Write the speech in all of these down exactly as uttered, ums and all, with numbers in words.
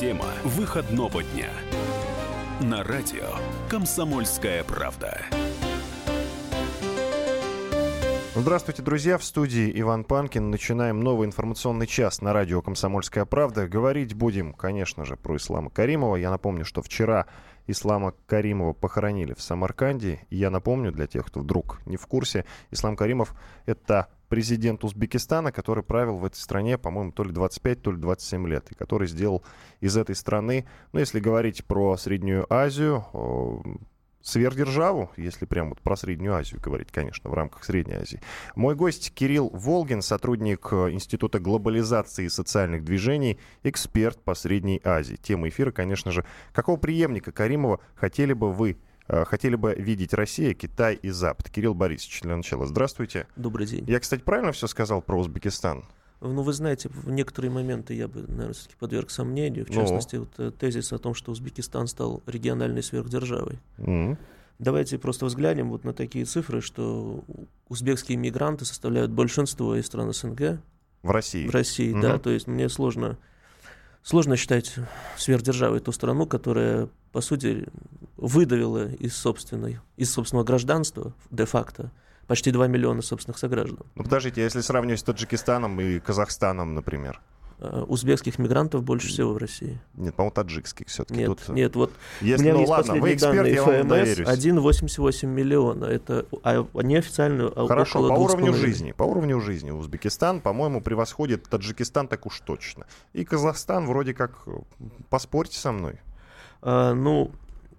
Тема выходного дня. На радио «Комсомольская правда». Здравствуйте, друзья. В студии Иван Панкин. Начинаем новый информационный час на радио «Комсомольская правда». Говорить будем, конечно же, про Ислама Каримова. Я напомню, что вчера Ислама Каримова похоронили в Самарканде. И я напомню, для тех, кто вдруг не в курсе, Ислам Каримов — это президент Узбекистана, который правил в этой стране, по-моему, то ли двадцать пять, то ли двадцать семь лет, и который сделал из этой страны, ну, если говорить про Среднюю Азию, сверхдержаву, если прям вот про Среднюю Азию говорить, конечно, в рамках Средней Азии. Мой гость Кирилл Волгин, сотрудник Института глобализации и социальных движений, эксперт по Средней Азии. Тема эфира, конечно же, какого преемника Каримова хотели бы вы, хотели бы видеть Россия, Китай и Запад? Кирилл Борисович, для начала, здравствуйте. Добрый день. Я, кстати, правильно все сказал про Узбекистан? Ну, вы знаете, в некоторые моменты я бы, наверное, все-таки подверг сомнению. В частности, ну. вот, тезис о том, что Узбекистан стал региональной сверхдержавой. Mm. Давайте просто взглянем вот на такие цифры, что узбекские мигранты составляют большинство из стран СНГ. В России? В России, mm-hmm. да. То есть мне сложно, сложно считать сверхдержавой ту страну, которая, по сути, выдавила из, собственной, из собственного гражданства де-факто почти два миллиона собственных сограждан. Ну, подождите, если сравнивать с Таджикистаном и Казахстаном, например? Узбекских мигрантов больше всего в России. Нет, по-моему, таджикских все-таки. Нет, Тут... нет, вот если, у меня ну, есть ладно, последние эксперт, данные я вам ФМС, доверюсь. один целых восемьдесят восемь миллиона. Это а неофициально Хорошо, около по двух уровню с половиной. жизни. По уровню жизни Узбекистан, по-моему, превосходит Таджикистан так уж точно. И Казахстан вроде как, поспорьте со мной. А, ну...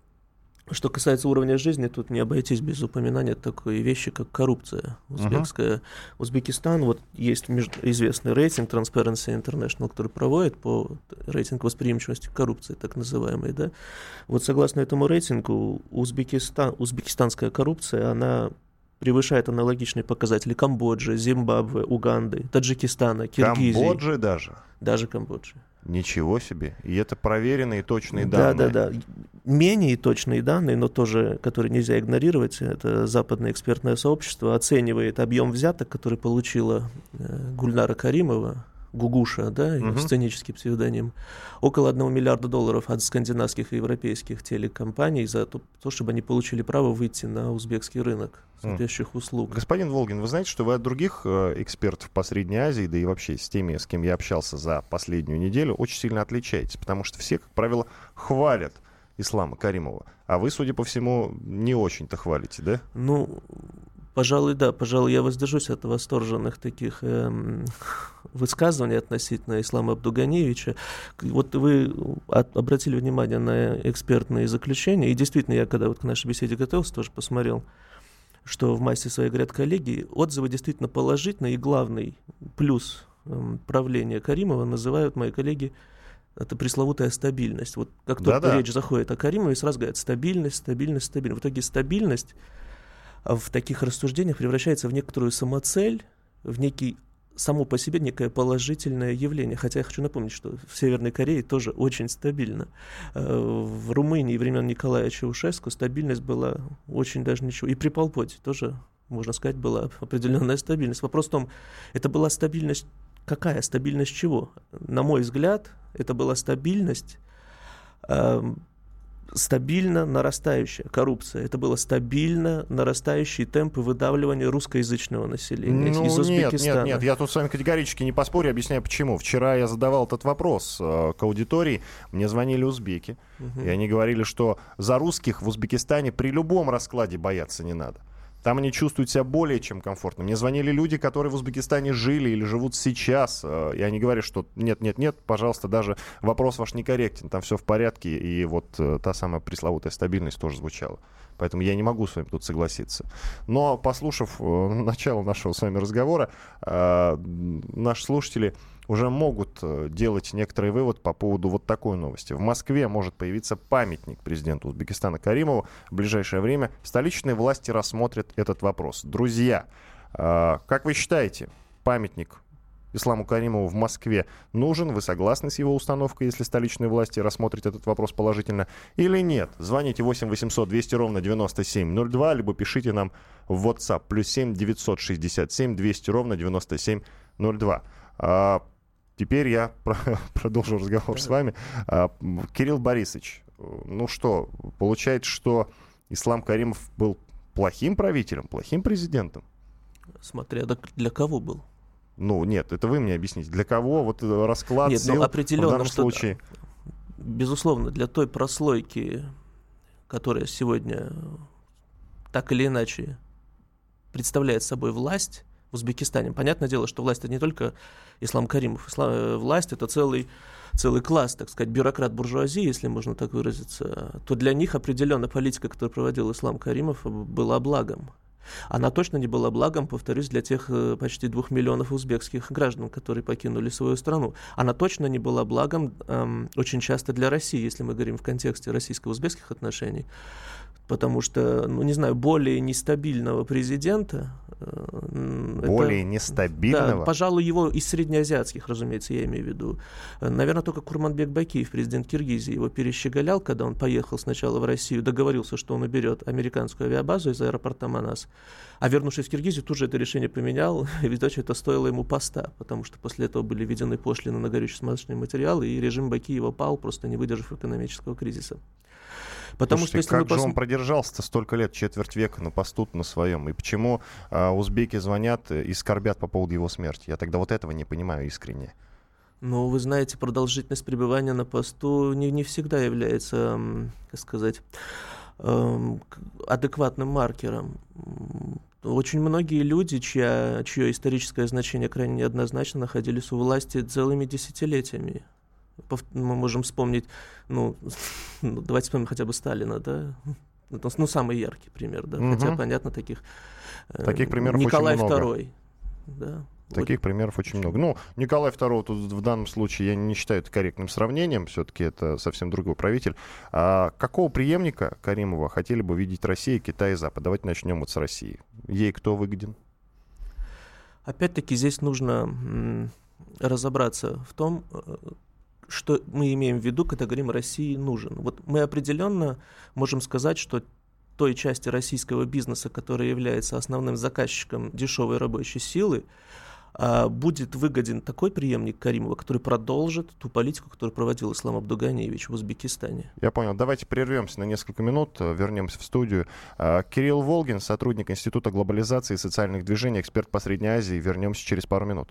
Что касается уровня жизни, тут не обойтись без упоминания такой вещи, как коррупция узбекская. Uh-huh. Узбекистан, вот есть между, известный рейтинг Transparency International, который проводит по рейтингу восприимчивости к коррупции, так называемой, да. Вот согласно этому рейтингу, Узбекистан, узбекистанская коррупция, она превышает аналогичные показатели Камбоджи, Зимбабве, Уганды, Таджикистана, Киргизии. Камбоджи даже? Даже Камбоджи. Ничего себе. И это проверенные точные да, данные. Да, да, да. Менее точные данные, но тоже, которые нельзя игнорировать. Это западное экспертное сообщество оценивает объем взяток, который получила Гульнара Каримова, Гугуша, да, ее uh-huh. сценический псевдоним, около одного миллиарда долларов от скандинавских и европейских телекомпаний за то, то, чтобы они получили право выйти на узбекский рынок соответствующих uh-huh. услуг. Господин Волгин, вы знаете, что вы от других э, экспертов по Средней Азии, да и вообще с теми, с кем я общался за последнюю неделю, очень сильно отличаетесь, потому что все, как правило, хвалят Ислама Каримова, а вы, судя по всему, не очень-то хвалите, да? Ну... Пожалуй, да. Пожалуй, я воздержусь от восторженных таких эм, высказываний относительно Ислама Абдуганиевича. Вот вы от, обратили внимание на экспертные заключения, и действительно, я когда вот к нашей беседе готовился, тоже посмотрел, что в массе своей говорят коллеги, отзывы действительно положительные, и главный плюс эм, правления Каримова называют мои коллеги это пресловутая стабильность. Вот как только Да-да. речь заходит о Каримове, сразу говорят стабильность, стабильность, стабильность. В итоге стабильность в таких рассуждениях превращается в некоторую самоцель, в некий, само по себе некое положительное явление. Хотя я хочу напомнить, что в Северной Корее тоже очень стабильно. В Румынии времен Николая Чаушеску стабильность была очень даже ничего. И при Пол Поте тоже, можно сказать, была определенная стабильность. Вопрос в том, это была стабильность какая? Стабильность чего? На мой взгляд, это была стабильность... стабильно нарастающая коррупция. Это было стабильно нарастающие темпы выдавливания русскоязычного населения ну, из Узбекистана. Нет, нет, нет, я тут с вами категорически не поспорю, объясняю почему. Вчера я задавал этот вопрос э, к аудитории, мне звонили узбеки, угу. и они говорили, что за русских в Узбекистане при любом раскладе бояться не надо. Там они чувствуют себя более чем комфортно. Мне звонили люди, которые в Узбекистане жили или живут сейчас, и они говорят, что нет-нет-нет, пожалуйста, даже вопрос ваш некорректен, там все в порядке, и вот та самая пресловутая стабильность тоже звучала. Поэтому я не могу с вами тут согласиться. Но, послушав начало нашего с вами разговора, наши слушатели уже могут делать некоторый вывод по поводу вот такой новости. В Москве может появиться памятник президенту Узбекистана Каримову. В ближайшее время столичные власти рассмотрят этот вопрос. Друзья, как вы считаете, памятник Исламу Каримову в Москве нужен? Вы согласны с его установкой, если столичные власти рассмотрят этот вопрос положительно или нет? Звоните восемь восемьсот двести ровно девяносто семь ноль два, либо пишите нам в WhatsApp плюс семь девятьсот шестьдесят семь двести ровно девяносто семь ноль два. А теперь я продолжу разговор с вами. Кирилл Борисович, ну что, получается, что Ислам Каримов был плохим правителем, плохим президентом? Смотря для кого был. Ну, нет, это вы мне объясните. Для кого вот расклад нет, сил ну, определенно, в данном что, случае? Безусловно, для той прослойки, которая сегодня так или иначе представляет собой власть в Узбекистане. Понятное дело, что власть — это не только Ислам Каримов. Ислам, власть — это целый, целый класс, так сказать, бюрократ буржуазии, если можно так выразиться. То для них определенно политика, которую проводил Ислам Каримов, была благом. Она точно не была благом, повторюсь, для тех почти двух миллионов узбекских граждан, которые покинули свою страну. Она точно не была благом эм, очень часто для России, если мы говорим в контексте российско-узбекских отношений. Потому что, ну, не знаю, более нестабильного президента... Более это, нестабильного? Да, пожалуй, его из среднеазиатских, разумеется, я имею в виду. Наверное, только Курманбек Бакиев, президент Киргизии, его перещеголял, когда он поехал сначала в Россию, договорился, что он уберет американскую авиабазу из аэропорта Манас. А вернувшись в Киргизию, тут же это решение поменял, и, видать, это стоило ему поста, потому что после этого были введены пошлины на горюче-смазочные материалы, и режим Бакиева пал, просто не выдержав экономического кризиса. Потому Слушайте, что, если как мы же пос... он продержался-то столько лет, четверть века на посту на своем? И почему а, узбеки звонят и скорбят по поводу его смерти? Я тогда вот этого не понимаю искренне. Ну, вы знаете, продолжительность пребывания на посту не, не всегда является, как сказать, адекватным маркером. Очень многие люди, чья, чье историческое значение крайне неоднозначно, находились у власти целыми десятилетиями. Мы можем вспомнить, ну, давайте вспомним хотя бы Сталина, да, ну, самый яркий пример, да, угу. Хотя, понятно, таких... Таких примеров Николай очень много. Второй, да. Таких вот. примеров очень много. Ну, Николай Второй тут в данном случае я не считаю это корректным сравнением, все-таки это совсем другой правитель. А какого преемника Каримова хотели бы видеть Россия, Китай и Запад? Давайте начнем вот с России. Ей кто выгоден? Опять-таки здесь нужно м, разобраться в том, что мы имеем в виду, когда говорим «России нужен». Вот мы определенно можем сказать, что той части российского бизнеса, которая является основным заказчиком дешевой рабочей силы, будет выгоден такой преемник Каримова, который продолжит ту политику, которую проводил Ислам Абдуганиевич в Узбекистане. Я понял. Давайте прервемся на несколько минут, вернемся в студию. Кирилл Волгин, сотрудник Института глобализации и социальных движений, эксперт по Средней Азии. Вернемся через пару минут.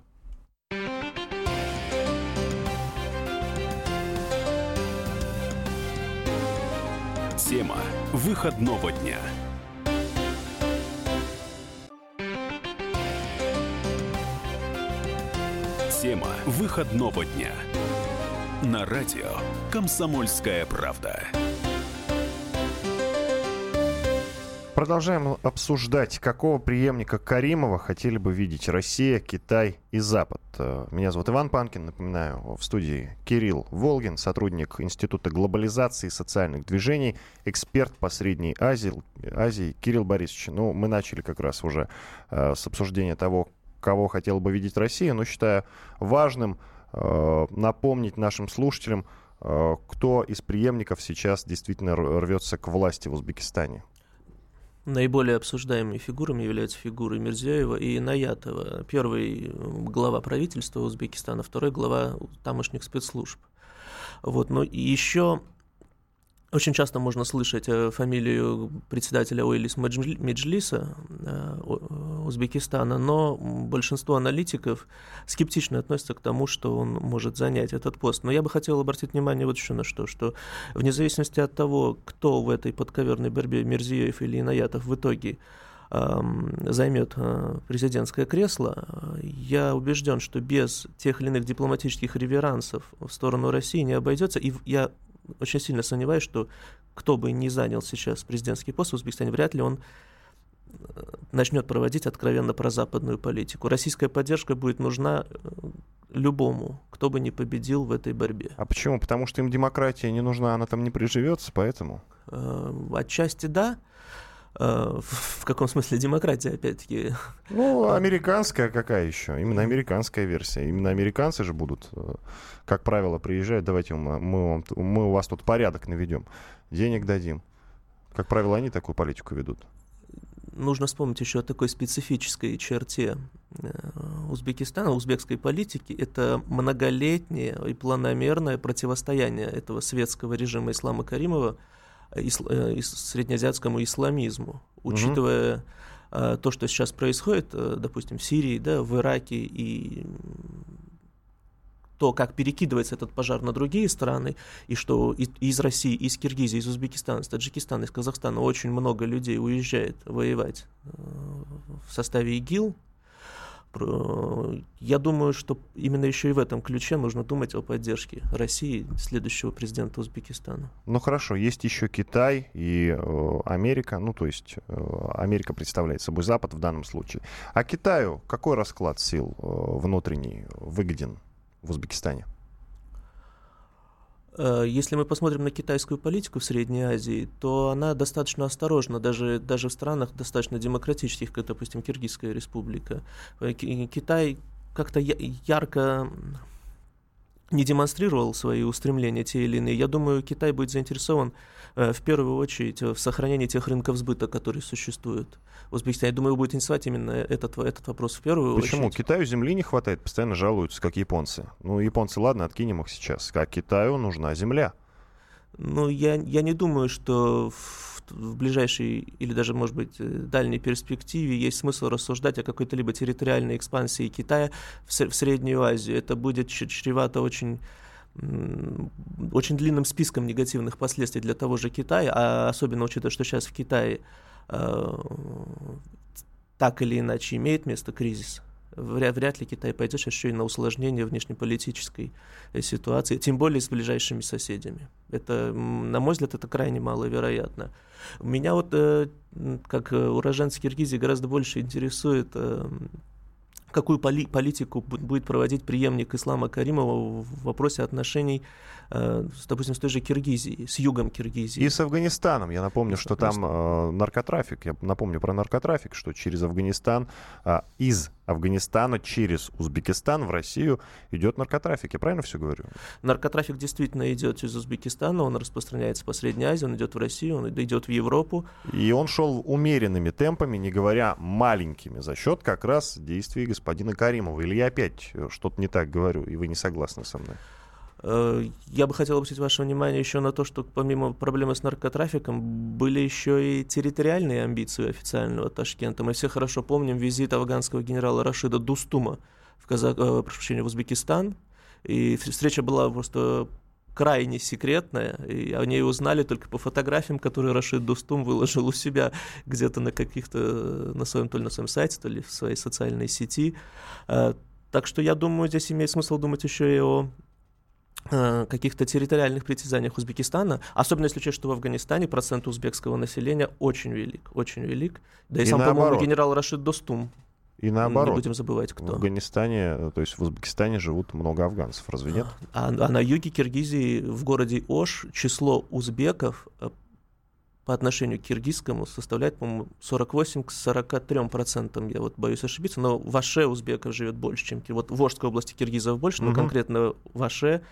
Тема выходного дня. Тема выходного дня. На радио «Комсомольская правда». Продолжаем обсуждать, какого преемника Каримова хотели бы видеть Россия, Китай и Запад. Меня зовут Иван Панкин, напоминаю, в студии Кирилл Волгин, сотрудник Института глобализации и социальных движений, эксперт по Средней Азии. Азии. Кирилл Борисович, ну, мы начали как раз уже э, с обсуждения того, кого хотела бы видеть Россия, но считаю важным э, напомнить нашим слушателям, э, кто из преемников сейчас действительно рвется к власти в Узбекистане. Наиболее обсуждаемыми фигурами являются фигуры Мирзиёева и Инаятова. Первый глава правительства Узбекистана, второй глава тамошних спецслужб. Вот. Но еще очень часто можно слышать фамилию председателя Оилис Меджлиса Узбекистана, но большинство аналитиков скептично относятся к тому, что он может занять этот пост. Но я бы хотел обратить внимание вот еще на что, что вне зависимости от того, кто в этой подковерной борьбе, Мирзиёев или Инаятов, в итоге займет президентское кресло, я убежден, что без тех или иных дипломатических реверансов в сторону России не обойдется. И я очень сильно сомневаюсь, что кто бы ни занял сейчас президентский пост в Узбекистане, вряд ли он начнет проводить откровенно прозападную политику. Российская поддержка будет нужна любому, кто бы ни победил в этой борьбе. А почему? Потому что им демократия не нужна, она там не приживется, поэтому? Отчасти да. В каком смысле демократия, опять-таки? Ну, американская какая еще? Именно американская версия. Именно американцы же будут, как правило, приезжают, давайте мы, мы, мы у вас тут порядок наведем, денег дадим. Как правило, они такую политику ведут. Нужно вспомнить еще о такой специфической черте Узбекистана, узбекской политики, это многолетнее и планомерное противостояние этого светского режима Ислама Каримова исл- э, среднеазиатскому исламизму. Учитывая mm-hmm. э, то, что сейчас происходит, э, допустим, в Сирии, да, в Ираке, и то, как перекидывается этот пожар на другие страны, и что из, из России, из Киргизии, из Узбекистана, из Таджикистана, из Казахстана очень много людей уезжает воевать э, в составе ИГИЛ. Я думаю, что именно еще и в этом ключе нужно думать о поддержке России, следующего президента Узбекистана. Ну хорошо, есть еще Китай и э, Америка, ну то есть э, Америка представляет собой Запад в данном случае. А Китаю какой расклад сил э, внутренний выгоден в Узбекистане? Если мы посмотрим на китайскую политику в Средней Азии, то она достаточно осторожна, даже, даже в странах достаточно демократических, как, допустим, Киргизская республика. Китай как-то ярко не демонстрировал свои устремления те или иные. Я думаю, Китай будет заинтересован в первую очередь в сохранении тех рынков сбыта, которые существуют в Узбекистане. Я думаю, будет интересовать именно этот, этот вопрос в первую Почему? очередь. Почему? Китаю земли не хватает, постоянно жалуются, как японцы. Ну, японцы, ладно, откинем их сейчас. А Китаю нужна земля. Ну, я, я не думаю, что в, в ближайшей или даже, может быть, дальней перспективе есть смысл рассуждать о какой-то либо территориальной экспансии Китая в, в Среднюю Азию. Это будет чревато очень... очень длинным списком негативных последствий для того же Китая, а особенно учитывая, что сейчас в Китае э, так или иначе имеет место кризис. Вряд, вряд ли Китай пойдет сейчас еще и на усложнение внешнеполитической ситуации, тем более с ближайшими соседями. Это, на мой взгляд, это крайне маловероятно. Меня вот, э, как уроженца Киргизии, гораздо больше интересует... Э, какую поли- политику будет проводить преемник Ислама Каримова в вопросе отношений, э, с, допустим, с той же Киргизией, с югом Киргизии. И с Афганистаном. Я напомню, что там э, наркотрафик. Я напомню про наркотрафик, что через Афганистан, э, из Афганистана через Узбекистан в Россию идет наркотрафик. Я правильно все говорю? Наркотрафик действительно идет из Узбекистана, он распространяется по Средней Азии, он идет в Россию, он идет в Европу. И он шел умеренными темпами, не говоря маленькими, за счет как раз действий господина Каримова. Или я опять что-то не так говорю, и вы не согласны со мной? Я бы хотел обратить ваше внимание еще на то, что помимо проблемы с наркотрафиком были еще и территориальные амбиции официального Ташкента. Мы все хорошо помним визит афганского генерала Рашида Дустума в, Казах... прошу прощения, в Узбекистан. И встреча была просто крайне секретная, и о ней узнали только по фотографиям, которые Рашид Дустум выложил у себя где-то на каких-то, на своем, то ли на своем сайте, то ли в своей социальной сети. Так что я думаю, здесь имеет смысл думать еще и о каких-то территориальных притязаниях Узбекистана, особенно если учесть, что в Афганистане процент узбекского населения очень велик, очень велик. Да и, и сам, наоборот. По-моему, генерал Рашид Достум. И наоборот. Не будем забывать, кто. В Афганистане, то есть в Узбекистане живут много афганцев, разве нет? А, а на юге Киргизии, в городе Ош, число узбеков по отношению к киргизскому составляет, по-моему, сорок восемь к сорока трём процентам. Я вот боюсь ошибиться, но в Аше узбеков живет больше, чем... Вот в Ошской области киргизов больше, но mm-hmm. конкретно в Аше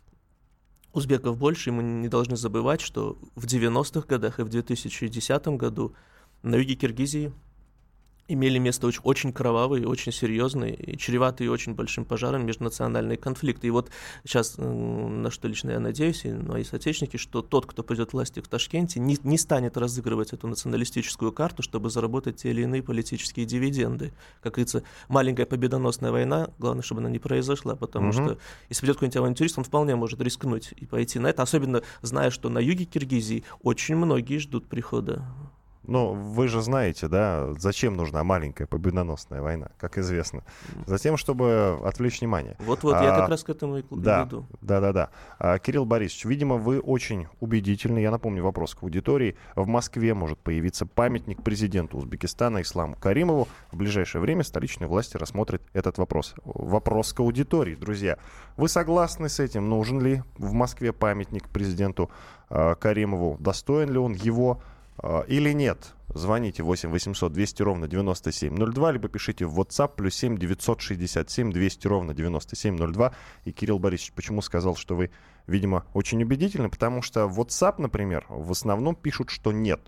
узбеков больше, и мы не должны забывать, что в девяностых годах и в две тысячи десятом году на юге Киргизии имели место очень, очень кровавые, очень серьезные и чреватые очень большим пожаром межнациональные конфликты. И вот сейчас, на что лично я надеюсь, и мои соотечественники, что тот, кто придет к власти в Ташкенте, не, не станет разыгрывать эту националистическую карту, чтобы заработать те или иные политические дивиденды. Как говорится, маленькая победоносная война, главное, чтобы она не произошла, потому mm-hmm. что если придет какой-нибудь авантюрист, он вполне может рискнуть и пойти на это, особенно зная, что на юге Киргизии очень многие ждут прихода. Ну, вы же знаете, да, зачем нужна маленькая победоносная война, как известно. Затем, чтобы отвлечь внимание. Вот-вот, а, я как раз к этому и да, веду. Да-да-да. А, Кирилл Борисович, видимо, вы очень убедительны. Я напомню вопрос к аудитории. В Москве может появиться памятник президенту Узбекистана Исламу Каримову. В ближайшее время столичные власти рассмотрят этот вопрос. Вопрос к аудитории, друзья. Вы согласны с этим? Нужен ли в Москве памятник президенту а, Каримову? Достоин ли он его или нет? Звоните восемь восемьсот двести ровно девяносто семь ноль два, либо пишите в WhatsApp плюс семь девятьсот шестьдесят семь двести ровно девяносто семь ноль два. И Кирилл Борисович, почему сказал, что вы, видимо, очень убедительны? Потому что в WhatsApp, например, в основном пишут, что нет.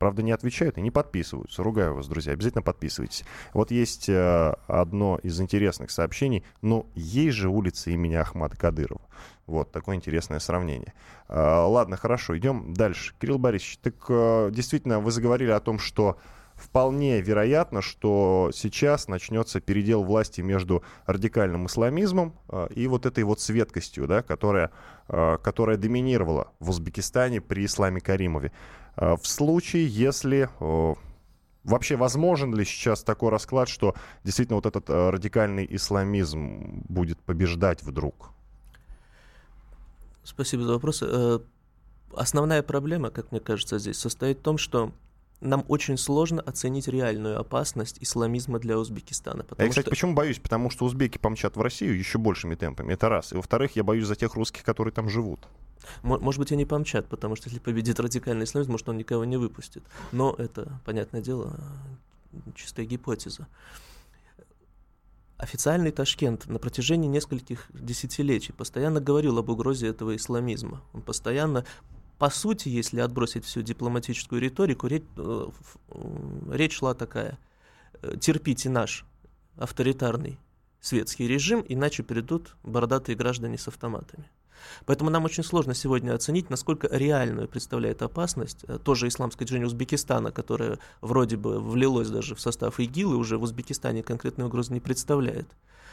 Правда, не отвечают и не подписываются. Ругаю вас, друзья, обязательно подписывайтесь. Вот есть э, одно из интересных сообщений. Ну, есть же улица имени Ахмата Кадырова. Вот, такое интересное сравнение. Э, ладно, хорошо, идем дальше. Кирилл Борисович, так э, действительно вы заговорили о том, что вполне вероятно, что сейчас начнется передел власти между радикальным исламизмом э, и вот этой вот светкостью, да, которая, э, которая доминировала в Узбекистане при Исламе Каримове. Э, в случае, если... Э, вообще возможен ли сейчас такой расклад, что действительно вот этот э, радикальный исламизм будет побеждать вдруг? Спасибо за вопрос. Э, основная проблема, как мне кажется, здесь состоит в том, что нам очень сложно оценить реальную опасность исламизма для Узбекистана. Я, кстати, что... почему боюсь? Потому что узбеки помчат в Россию еще большими темпами. Это раз. И во-вторых, я боюсь за тех русских, которые там живут. Может быть, и не помчат, потому что если победит радикальный исламизм, может, он никого не выпустит. Но это, понятное дело, чистая гипотеза. Официальный Ташкент на протяжении нескольких десятилетий постоянно говорил об угрозе этого исламизма. Он постоянно... По сути, если отбросить всю дипломатическую риторику, речь, э, речь шла такая: терпите наш авторитарный светский режим, иначе придут бородатые граждане с автоматами. Поэтому нам очень сложно сегодня оценить, насколько реальную представляет опасность тоже исламское движение Узбекистана, которое вроде бы влилось даже в состав ИГИЛ и уже в Узбекистане конкретной угрозы не представляет.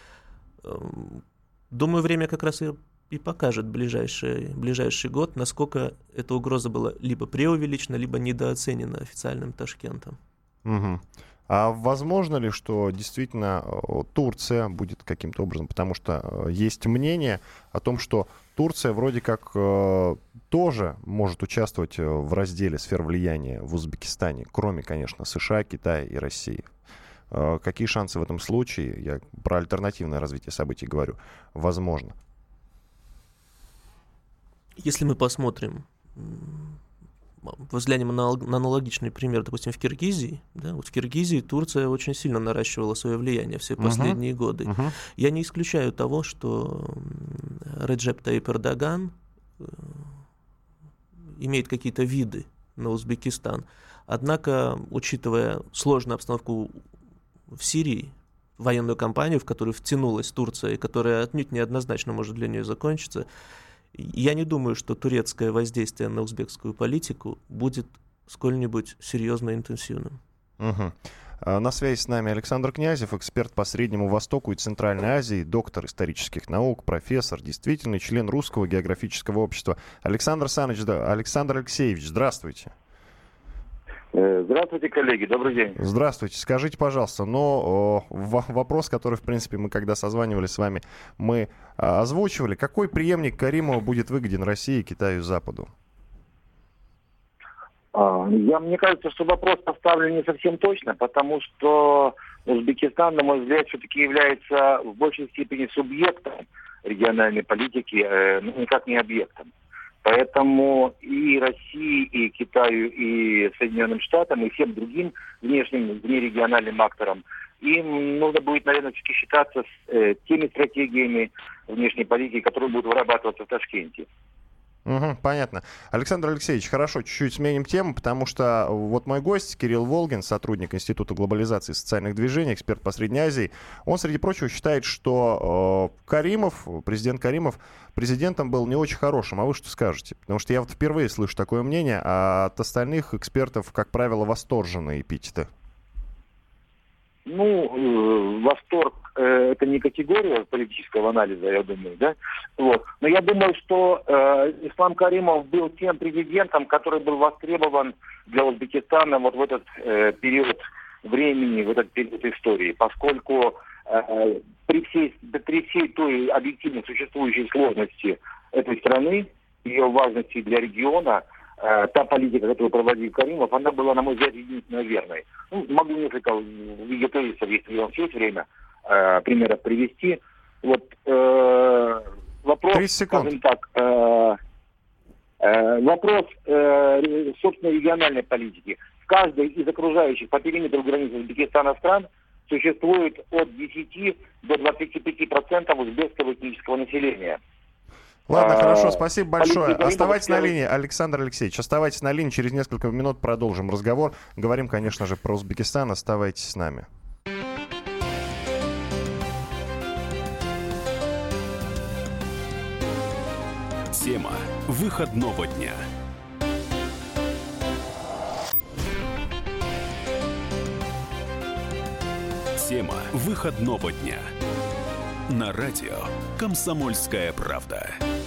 Думаю, время как раз и и покажет ближайший, ближайший год, насколько эта угроза была либо преувеличена, либо недооценена официальным Ташкентом. Угу. А возможно ли, что действительно Турция будет каким-то образом, потому что есть мнение о том, что Турция вроде как э, тоже может участвовать в разделе сфер влияния в Узбекистане, кроме, конечно, США, Китая и России. Э, какие шансы в этом случае, я про альтернативное развитие событий говорю, возможно? Если мы посмотрим, взглянем на, на аналогичный пример, допустим, в Киргизии, да, вот в Киргизии Турция очень сильно наращивала свое влияние все последние uh-huh. годы. Uh-huh. Я не исключаю того, что Реджеп Таyyip Эрдоган имеет какие-то виды на Узбекистан. Однако, учитывая сложную обстановку в Сирии, военную кампанию, в которую втянулась Турция, и которая отнюдь неоднозначно может для нее закончиться, я не думаю, что турецкое воздействие на узбекскую политику будет сколь-нибудь серьезно и интенсивным. Угу. На связи с нами Александр Князев, эксперт по Среднему Востоку и Центральной Азии, доктор исторических наук, профессор, действительный член Русского географического общества. Александр Саныч, да, Александр Алексеевич, здравствуйте. Здравствуйте, коллеги, добрый день. Здравствуйте. Скажите, пожалуйста, но о, вопрос, который, в принципе, мы когда созванивались с вами, мы а, озвучивали. Какой преемник Каримова будет выгоден России, Китаю и Западу? А, я, мне кажется, что вопрос поставлен не совсем точно, потому что Узбекистан, на мой взгляд, все-таки является в большей степени субъектом региональной политики, э, ну, никак не объектом. Поэтому и России, и Китаю, и Соединенным Штатам, и всем другим внешним, внерегиональным акторам, им нужно будет, наверное, все-таки считаться с э, теми стратегиями внешней политики, которые будут вырабатываться в Ташкенте. Угу, понятно. Александр Алексеевич, хорошо, чуть-чуть сменим тему, потому что вот мой гость Кирилл Волгин, сотрудник Института глобализации и социальных движений, эксперт по Средней Азии, он, среди прочего, считает, что э, Каримов, президент Каримов, президентом был не очень хорошим. А вы что скажете? Потому что я вот впервые слышу такое мнение, а от остальных экспертов, как правило, восторженные эпитеты. Ну, э, восторг э, это не категория политического анализа, я думаю, да. Вот. Но я думаю, что э, Ислам Каримов был тем президентом, который был востребован для Узбекистана вот в этот э, период времени, в этот период истории, поскольку э, при всей, при всей той объективно существующей сложности этой страны, ее важности для региона, та политика, которую проводил Каримов, она была, на мой взгляд, единственно верной. Ну, могу несколько видео тезисов, если у вас есть время, э, примеров привести. Вот э, вопрос, скажем так, э, э, вопрос, э, собственно, региональной политики. В каждой из окружающих по периметру границ Узбекистана стран существует от десяти до двадцати пяти процентов узбекского этнического населения. Ладно, а, хорошо, спасибо большое. политика Оставайтесь на Римова- линии, Александр Алексеевич, оставайтесь на линии, через несколько минут продолжим разговор. Говорим, конечно же, про Узбекистан, оставайтесь с нами. Тема выходного дня. Тема выходного дня. На радио «Комсомольская правда».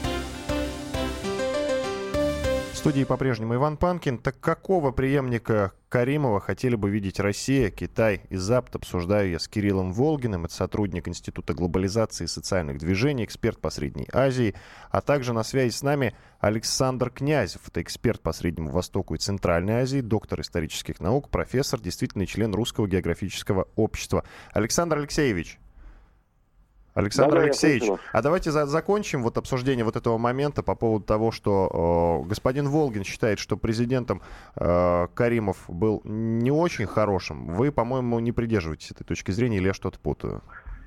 В студии по-прежнему Иван Панкин. Так какого преемника Каримова хотели бы видеть Россия, Китай и Запад? Обсуждаю я с Кириллом Волгиным. Это сотрудник Института глобализации и социальных движений, эксперт по Средней Азии. А также на связи с нами Александр Князев. Это эксперт по Среднему Востоку и Центральной Азии, доктор исторических наук, профессор, действительный член Русского географического общества. Александр Алексеевич. Александр Да, да, Алексеевич, а давайте за- закончим вот обсуждение вот этого момента по поводу того, что э, господин Волгин считает, что президентом э, Каримов был не очень хорошим. Вы, по-моему, не придерживаетесь этой точки зрения, или я что-то путаю?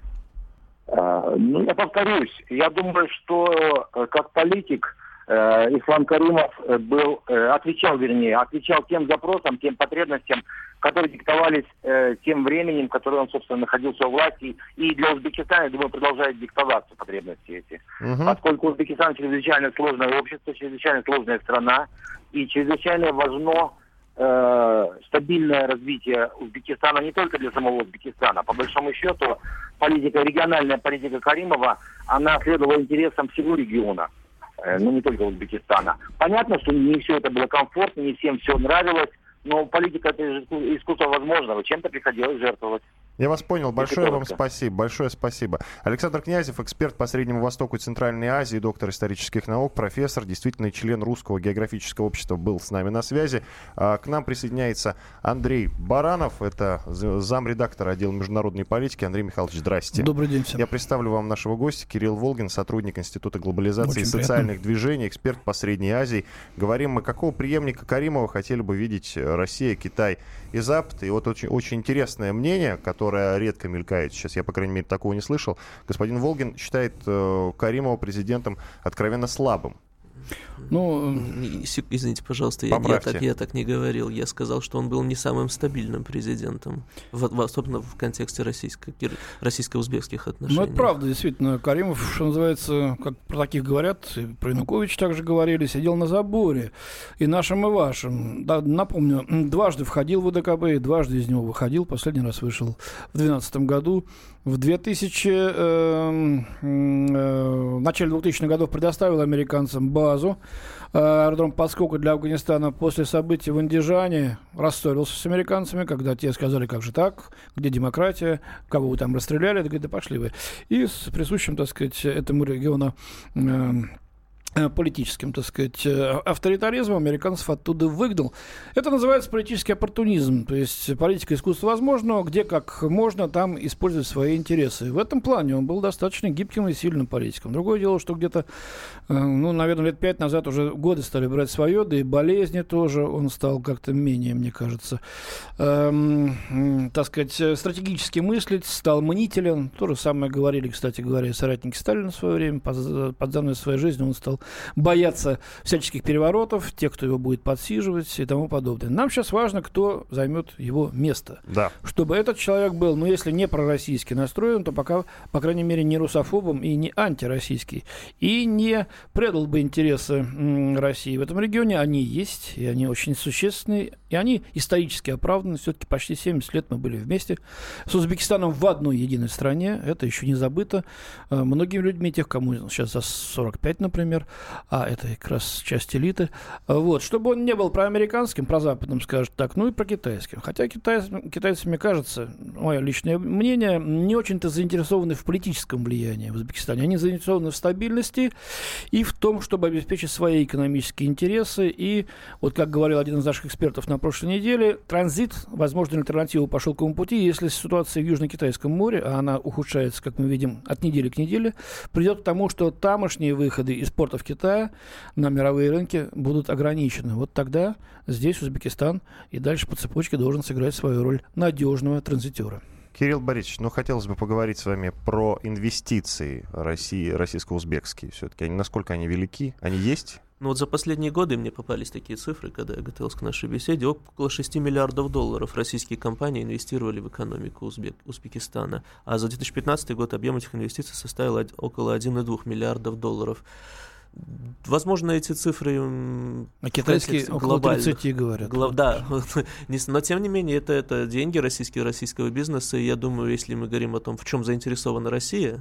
А, ну, я повторюсь, я думаю, что э, как политик э, Ислам Каримов э, был, э, отвечал, вернее, отвечал тем запросам, тем потребностям, которые диктовались э, тем временем, в которое он, собственно, находился у власти. И для Узбекистана, я думаю, продолжают диктоваться потребности эти. Угу. Поскольку Узбекистан чрезвычайно сложное общество, чрезвычайно сложная страна, и чрезвычайно важно э, стабильное развитие Узбекистана не только для самого Узбекистана. По большому счету, политика, региональная политика Каримова, она следовала интересам всего региона, э, ну не только Узбекистана. Понятно, что не все это было комфортно, не всем все нравилось, но политика — это искусство возможного, чем-то приходилось жертвовать. Я вас понял. Большое вам коротко. спасибо. Большое спасибо. Александр Князев, эксперт по Среднему Востоку и Центральной Азии, доктор исторических наук, профессор, действительный член Русского географического общества, был с нами на связи. А, к нам присоединяется Андрей Баранов, это замредактора отдела международной политики. Андрей Михайлович, здрасте. Добрый день всем. Я представлю вам нашего гостя, Кирилл Волгин, сотрудник Института глобализации Очень и социальных движений, эксперт по Средней Азии. Говорим мы, какого преемника Каримова хотели бы видеть Россия, Китай и Запад. И вот очень, очень интересное мнение, которое редко мелькает. Сейчас я, по крайней мере, такого не слышал. Господин Волгин считает э, Каримова президентом откровенно слабым. Ну, Извините, пожалуйста, я, я, Поправьте. так, я так не говорил. Я сказал, что он был не самым стабильным президентом, в, в, особенно в контексте российско- российско-узбекских отношений. ну, это правда, действительно. Каримов, что называется, как про таких говорят, и про Януковича также говорили, сидел на заборе, и нашим, и вашим. Да, напомню, дважды входил в УДКБ, и дважды из него выходил. Последний раз вышел в две тысячи двенадцатом году. В две тысячи, э, э, в начале двухтысячных годов предоставил американцам базу, э, аэродром подскока для Афганистана. После событий в Андижане рассорился с американцами, когда те сказали, как же так, где демократия, кого вы там расстреляли, говорит, да пошли вы. И с присущим, так сказать, этому региону э, политическим, так сказать, авторитаризмом американцев оттуда выгнал. Это называется политический оппортунизм, то есть политика искусства возможного, где как можно там использовать свои интересы. В этом плане он был достаточно гибким и сильным политиком. Другое дело, что где-то, ну, наверное, лет пять назад уже годы стали брать свое, да и болезни тоже он стал как-то менее, мне кажется, эм, так сказать, стратегически мыслить, стал мнителен. То же самое говорили, кстати говоря, соратники Сталина в свое время. Под, под занавес своей жизни он стал бояться всяческих переворотов, тех, кто его будет подсиживать и тому подобное. Нам сейчас важно, кто займет его место. Да. Чтобы этот человек был, ну, если не пророссийски настроен, то пока, по крайней мере, не русофобом и не антироссийский. И не предал бы интересы м, России в этом регионе. Они есть, и они очень существенные, и они исторически оправданы. Все-таки почти семьдесят лет мы были вместе с Узбекистаном в одной единой стране. Это еще не забыто э, многими людьми, тех, кому сейчас за сорок пять, например, а это как раз часть элиты. Вот. Чтобы он не был проамериканским, прозападным, скажем так, ну и прокитайским. Хотя китайцы, китайцы, мне кажется, мое личное мнение, не очень-то заинтересованы в политическом влиянии в Узбекистане. Они заинтересованы в стабильности и в том, чтобы обеспечить свои экономические интересы. И, вот как говорил один из наших экспертов на прошлой неделе, транзит, возможно, альтернативу по шелковому пути, если ситуация в Южно-Китайском море, а она ухудшается, как мы видим, от недели к неделе, придет к тому, что тамошние выходы из портов Китая на мировые рынки будут ограничены. Вот тогда здесь Узбекистан и дальше по цепочке должен сыграть свою роль надежного транзитера. Кирилл Борисович, ну, хотелось бы поговорить с вами про инвестиции России, российско-узбекские все-таки. Они, насколько они велики? Они есть? Ну вот за последние годы мне попались такие цифры, когда я готовился к нашей беседе. Около шести миллиардов долларов российские компании инвестировали в экономику Узбек, Узбекистана. А за две тысячи пятнадцатый год объем этих инвестиций составил около один целых две десятых миллиардов долларов. Возможно, эти цифры... А китайские около тридцати говорят. Глав... Да, но тем не менее, это, это деньги российские, российского бизнеса. И я думаю, если мы говорим о том, в чем заинтересована Россия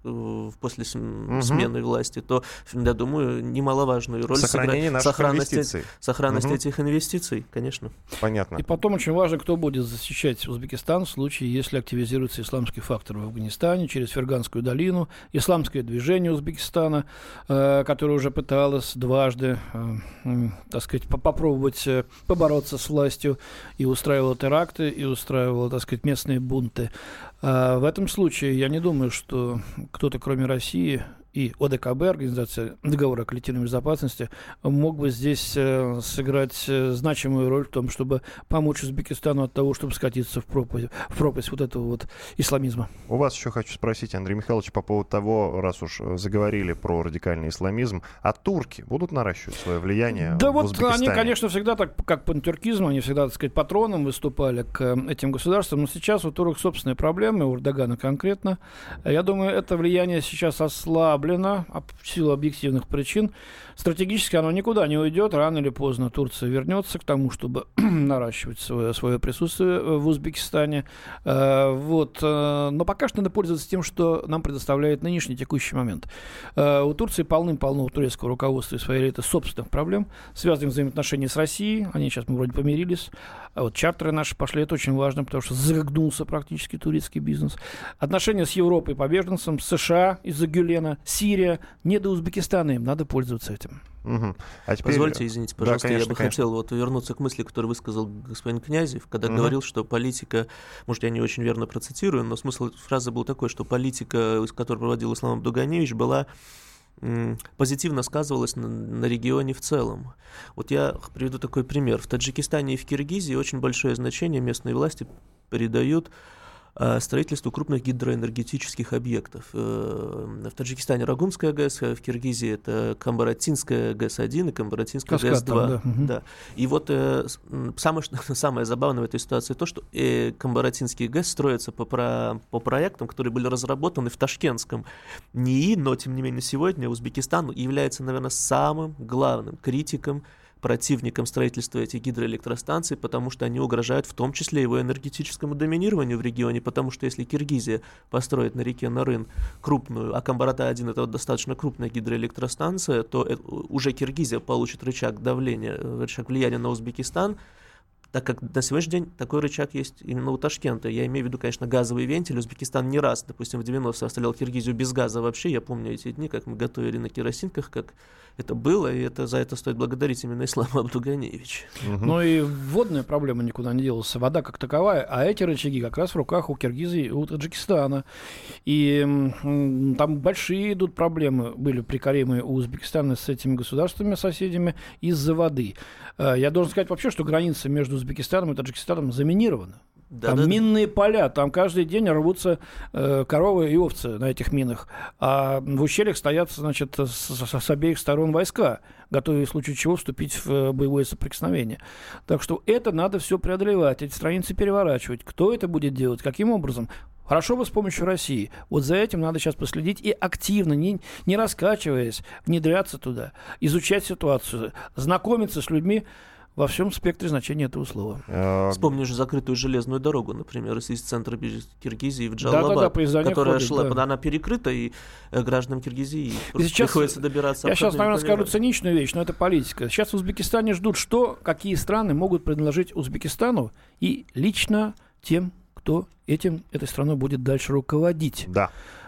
после смены угу. власти, то, я думаю, немаловажную роль сохранение сохранность, инвестиций. Сохранность угу. этих инвестиций, конечно. Понятно. И потом очень важно, кто будет защищать Узбекистан в случае, если активизируется исламский фактор в Афганистане через Ферганскую долину, исламское движение Узбекистана, э, которое уже пыталось дважды, э, э, так сказать, попробовать э, побороться с властью и устраивало теракты, и устраивало, так сказать, местные бунты. А в этом случае я не думаю, что кто-то, кроме России и ОДКБ, Организация договора о коллективной безопасности, мог бы здесь э, сыграть э, значимую роль в том, чтобы помочь Узбекистану от того, чтобы скатиться в пропасть, в пропасть вот этого вот исламизма. У вас еще хочу спросить, Андрей Михайлович, по поводу того, раз уж заговорили про радикальный исламизм, а турки будут наращивать свое влияние да в вот Узбекистане? Они, конечно, всегда так, как пантюркизм, они всегда, так сказать, патроном выступали к этим государствам, но сейчас у турок собственные проблемы, у Эрдогана конкретно. Я думаю, это влияние сейчас ослаблено в силу объективных причин. Стратегически оно никуда не уйдет. Рано или поздно Турция вернется к тому, чтобы наращивать свое, свое присутствие в Узбекистане. Вот. Но пока что надо пользоваться тем, что нам предоставляет нынешний текущий момент. У Турции полным-полно, у турецкого руководства и своей элиты собственных проблем, связанных взаимоотношений с Россией. Они сейчас, мы вроде помирились. А вот чартеры наши пошли, это очень важно, потому что загнулся практически турецкий бизнес. Отношения с Европой по беженцам, с США из-за Гюлена, Сирия, не до Узбекистана, им надо пользоваться этим. Угу. А теперь... Позвольте, извините, пожалуйста, да, конечно, я бы конечно. хотел вот вернуться к мысли, которую высказал господин Князев, когда угу. говорил, что политика, может, я не очень верно процитирую, но смысл фразы был такой, что политика, которую проводил Ислам Абдуганевич, была позитивно сказывалась на, на регионе в целом. Вот я приведу такой пример. В Таджикистане и в Киргизии очень большое значение местные власти придают строительству крупных гидроэнергетических объектов. В Таджикистане Рагумская ГЭС, в Киргизии это Камбаратинская ГЭС один и Камбаратинская ГЭС два. Да. Да. И вот э, самое, самое забавное в этой ситуации то, что э, Камбаратинский ГЭС строится по, про, по проектам, которые были разработаны в ташкентском НИИ, но тем не менее сегодня Узбекистан является, наверное, самым главным критиком, противником строительства этих гидроэлектростанций, потому что они угрожают в том числе его энергетическому доминированию в регионе, потому что если Киргизия построит на реке Нарын крупную, а Камбарата один это достаточно крупная гидроэлектростанция, то это, уже Киргизия получит рычаг давления, рычаг влияния на Узбекистан, так как на сегодняшний день такой рычаг есть именно у Ташкента. Я имею в виду, конечно, газовый вентиль. Узбекистан не раз, допустим, в девяностые оставлял Киргизию без газа вообще. Я помню эти дни, как мы готовили на керосинках, как это было, и это, за это стоит благодарить именно Ислама Абдуганевича. Угу. Ну и водная проблема никуда не делась, вода как таковая, а эти рычаги как раз в руках у Киргизии и у Таджикистана. И м, там большие идут проблемы, были прикоримые у Узбекистана с этими государствами, соседями, из-за воды. Я должен сказать вообще, что граница между Узбекистаном и Таджикистаном заминирована. Да, там да, минные да. поля, там каждый день рвутся э, коровы и овцы на этих минах, а в ущельях стоят, значит, с, с, с обеих сторон войска, готовые в случае чего вступить в боевое соприкосновение. Так что это надо все преодолевать, эти страницы переворачивать. Кто это будет делать, каким образом? Хорошо бы с помощью России. Вот за этим надо сейчас последить и активно, не, не раскачиваясь, внедряться туда, изучать ситуацию, знакомиться с людьми во всем спектре значения этого слова. Вспомни же закрытую железную дорогу, например, из центра Киргизии в Джалалабад, да, да, да, которая ходит, шла, да. она перекрыта, и гражданам Киргизии и сейчас, приходится добираться. Я сейчас, наверное, скажу циничную вещь, но это политика. Сейчас в Узбекистане ждут, что, какие страны могут предложить Узбекистану и лично тем, кто этим, этой страной будет дальше руководить. Да.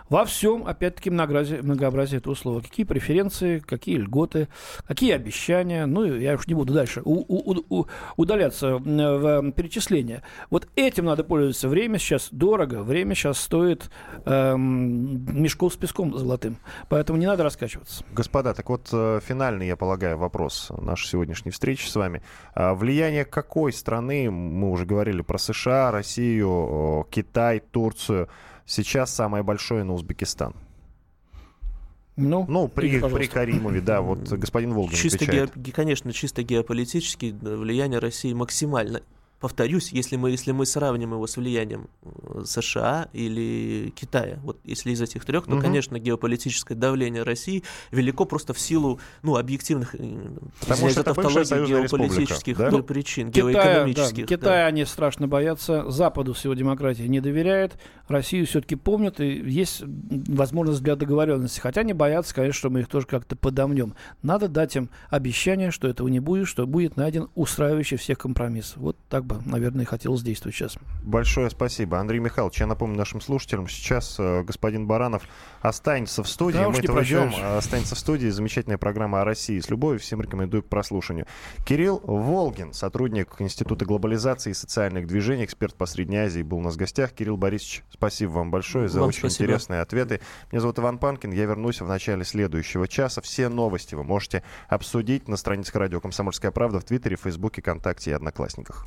Во всем, опять-таки, многообразие, многообразие этого слова. Какие преференции, какие льготы, какие обещания. Ну, я уж не буду дальше у, у, у, удаляться в перечисления. Вот этим надо пользоваться. Время сейчас дорого, время сейчас стоит эм, мешков с песком золотым. Поэтому не надо раскачиваться. Господа, так вот, финальный, я полагаю, вопрос нашей сегодняшней встречи с вами. Влияние какой страны, мы уже говорили про США, Россию, Китай, Турцию, сейчас самое большое на Узбекистан? Ну, ну при, при Каримове, да, вот господин Волгин чисто отвечает. Ге, конечно, чисто геополитически влияние России максимально. Повторюсь, если мы, если мы сравним его с влиянием США или Китая, вот если из этих трех, то, угу. конечно, геополитическое давление России велико просто в силу, ну, объективных, потому что это бывшая союзная геополитических республика, да? причин, Китая, геоэкономических. Да, Китая да. они страшно боятся, Западу с его демократией не доверяет, Россию все-таки помнят, и есть возможность для договоренности. Хотя они боятся, конечно, что мы их тоже как-то подомнем. Надо дать им обещание, что этого не будет, что будет найден устраивающий всех компромисс. Вот так бы, наверное, и хотелось действовать сейчас. Большое спасибо. Андрей Михайлович, я напомню нашим слушателям, сейчас э, господин Баранов останется в студии. Да, мы этого ждем. Останется в студии. Замечательная программа о России с любовью. Всем рекомендую к прослушиванию. Кирилл Волгин, сотрудник Института глобализации и социальных движений, эксперт по Средней Азии, был у нас в гостях. Кирилл Борисович, спасибо вам большое за вам очень спасибо. интересные ответы. Меня зовут Иван Панкин. Я вернусь в начале следующего часа. Все новости вы можете обсудить на страницах радио «Комсомольская правда» в Твиттере, Фейсбуке, ВКонтакте и Одноклассниках.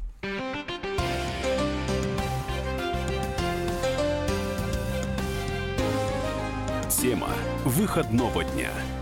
Тема выходного дня.